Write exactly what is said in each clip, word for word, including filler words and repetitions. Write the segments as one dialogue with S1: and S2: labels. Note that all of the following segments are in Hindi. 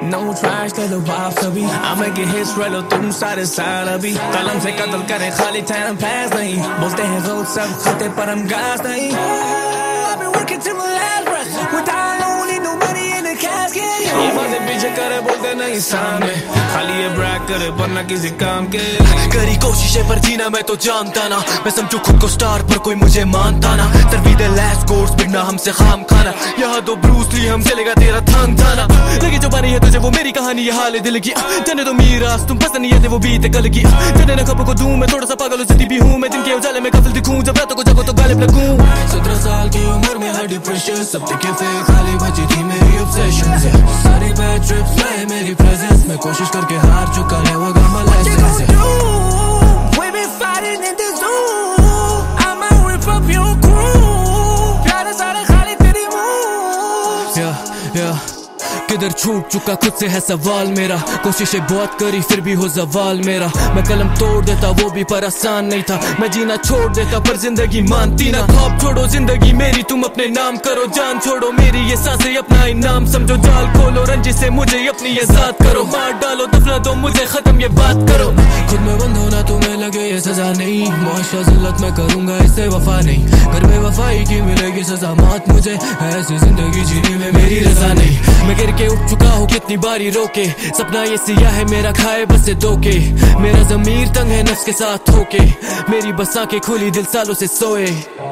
S1: No trash to the vibes अभी I'ma get hits right लो तुम सारे साल अभी कलम से कत्ल करे खाली time pass नहीं बोलते हैं लोग सब खाते पर हम gas नहीं I've been working till my last breath without no need no money in the casket ये बातें पीछे करे बोलते नहीं सामने खाली ये brag करे पर ना किसी काम के
S2: करी कोशिशें पर जीना मैं तो जानता ना मैं समझू खुद को स्टार पर कोई मुझे मानता ना तरवीदे लैस कोर्स बिना हमसे खाम खाना यहाँ दो ब्रूस ली हम चलेगा तेरा थांग थाना लगी जो पानी है तुझे वो मेरी कहानी ये हाल है दिल की जाने दो मीरास तुम पसंद नहीं है वो बीते कल की जाने ना खबरों को दूं मैं थोड़ा सा पागल जिद्दी भी हूँ मैं जिनके उजाले में कफल दिखूं जब रातों को जगो तो गालिब लगूं
S1: सत्रह साल की उम्र में हर डिप्रेशन सब देखे फेक खाली बची थी मेरी obsessions सारी bad trips लाए मेरी presence मैं कोशिश करके हार चुका है वो गम lessons We've been fighting in the zoo I'ma rip up your crew प्यारे सारे खाली तेरी moves
S2: Yeah, yeah किधर छूट चुका खुद से है सवाल मेरा कोशिशें बहुत करी फिर भी हो जवाल मेरा मैं कलम तोड़ देता वो भी पर आसान नहीं था मैं जीना छोड़ देता पर जिंदगी मानती ना ख्वाब छोड़ो जिंदगी मेरी तुम अपने नाम करो जान छोड़ो मेरी ये सांसें अपना इनाम समझो जाल खोलो रंजिश से मुझे अपनी ये जात करो मार डालो दफना दो मुझे खत्म ये बात करो खुद में बंद होना तुम्हें लगे ये सजा नहीं मुआशरा जिल्लत में करूंगा इससे वफा नहीं घर में वफाई की मिलेगी सजा मौत मुझे ऐसी जिंदगी जीने में मेरी रजा नहीं मैं गिर के उठ चुका हूँ कितनी बारी रोके सपना ये सिया है मेरा खाए बस से धोखे मेरा ज़मीर तंग है नफ्स के साथ होके मेरी बस आंखें खुली दिल सालों से सोए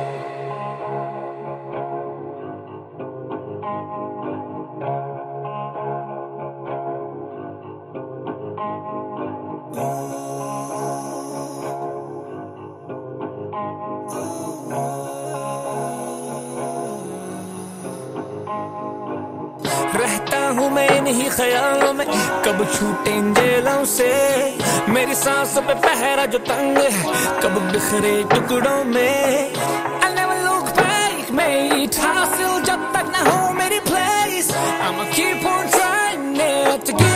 S2: रहता हूँ मैं इन्हीं ख्यालों में कब छूटेंगे लव से मेरी सांसों पे पहरा जो तंग है कब बिखरे टुकड़ों में I never look back mate हासिल जब तक ना हो मेरी place I'ma keep on trying to get